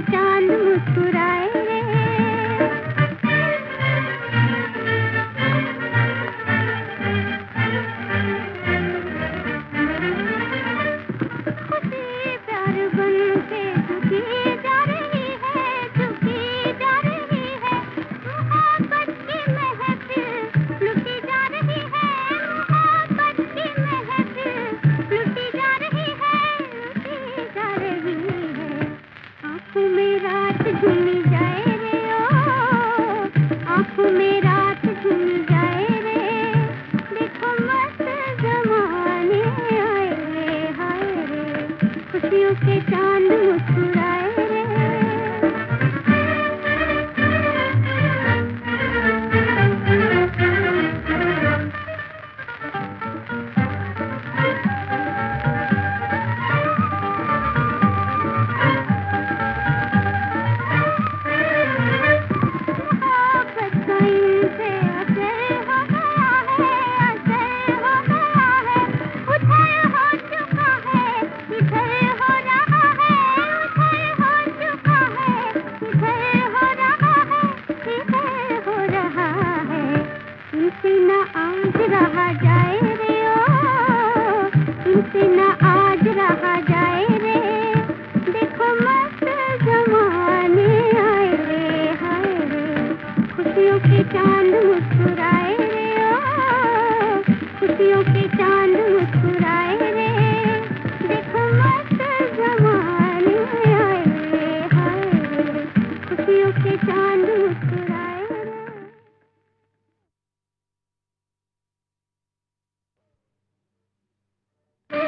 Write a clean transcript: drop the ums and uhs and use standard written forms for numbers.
चांद मुस्कुराए रे। खुशी प्यार बन के झुकी जा रही है, झुकी जा रही है। मोहब्बत की महफिल लुटी जा रही है, मोहब्बत की महफिल लुटी जा रही है, लुटी जा रही है। आँखों में रात झूमी जाए रे ओ, आँखों में रात झूमी जाए रे। देखो मस्त जमाने आए रे, हाय रे, खुशियों के चांद मुस्कुराए रे। मोहब्बत का इनसे असर हो गया है, असर हो गया है। उधर हो चुका है, इधर हो रहा है, उधर हो चुका है, इधर हो रहा है, इधर हो रहा है। इनसे न आज रहा जाए रे ओ, इनसे न आज रहा जाए रे। देखो मस्त जमाने आए रे, हाय रे, खुशियों के चांद मुस्कुराए रे ओ, खुशियों के